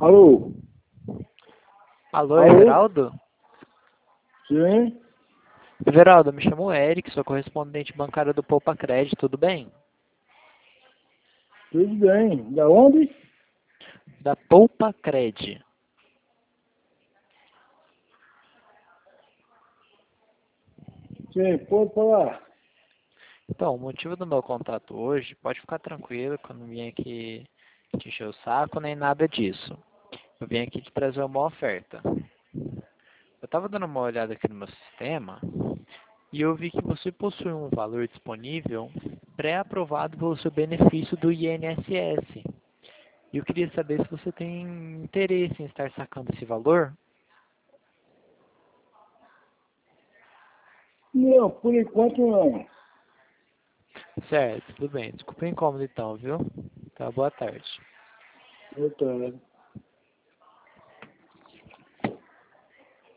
Alô? Alô, Alô? Everaldo? Sim? Everaldo, me chamo Eric, sou correspondente bancário do Poupa Crédito, tudo bem? Tudo bem. Da onde? Da Poupa Cred. Sim, pode falar. Então, o motivo do meu contato hoje, pode ficar tranquilo que eu não vim aqui te encher o saco nem nada disso. Eu vim aqui te trazer uma oferta. Eu estava dando uma olhada aqui no meu sistema e eu vi que você possui um valor disponível pré-aprovado pelo seu benefício do INSS. E eu queria saber se você tem interesse em estar sacando esse valor. Não, por enquanto não. Certo, tudo bem. Desculpa o incômodo então, viu? Tá, boa tarde. Eu tô.